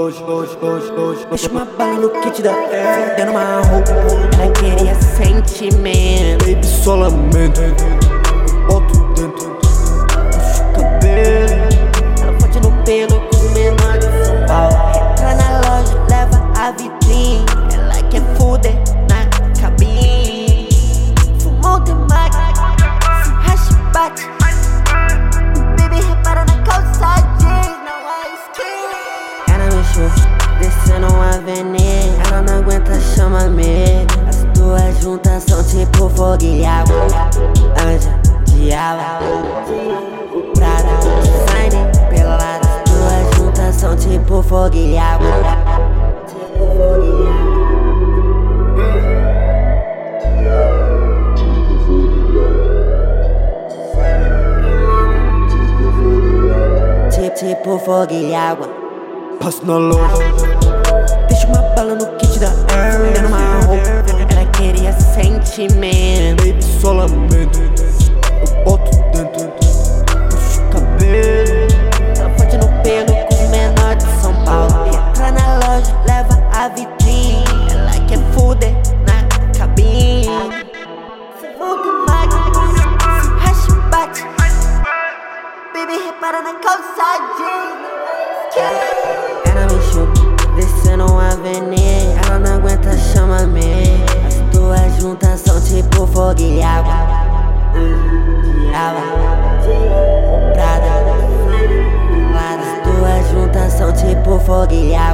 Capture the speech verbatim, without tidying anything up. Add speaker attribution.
Speaker 1: hoje, hoje, hoje, hoje. Deixa uma bala no kit da Air, dando uma roupa. Ela queria sentimento, baby, só lamento. Boto dentro, puxo o cabelo. Ela forte no pelo com o menor de São Paulo. Entra na loja, leva a vitrine. Ela quer fuder na cabine. Fumou demais, se racha e bate. Baby, repara na calça jeans, não há skin. Ela me chupa, descendo uma avenida. Ela não aguenta, chama-me. As duas juntas são tipo fogo e água. Anja, diabo, Prada, design, pelada. As duas juntas são tipo fogo e água. Tipo fogo e água. Tipo fogo e água. Passo na loja, deixa uma bala no kit da Air, dando uma roupa. Ela queria sentimento, baby, só lamento. Eu boto dentro, puxo o cabelo. Ela forte no pelo com o menor de São Paulo. Entra na loja, leva a vitrine. Ela quer fuder na cabine. Fumou demais, se racha e bate. Baby, repara na calça jeans. Ela me chupa, descendo uma avenida. Ela não aguenta, chama-me. As duas juntas são tipo fogo e água. Diabo, Prada, as duas juntas são tipo fogo e água.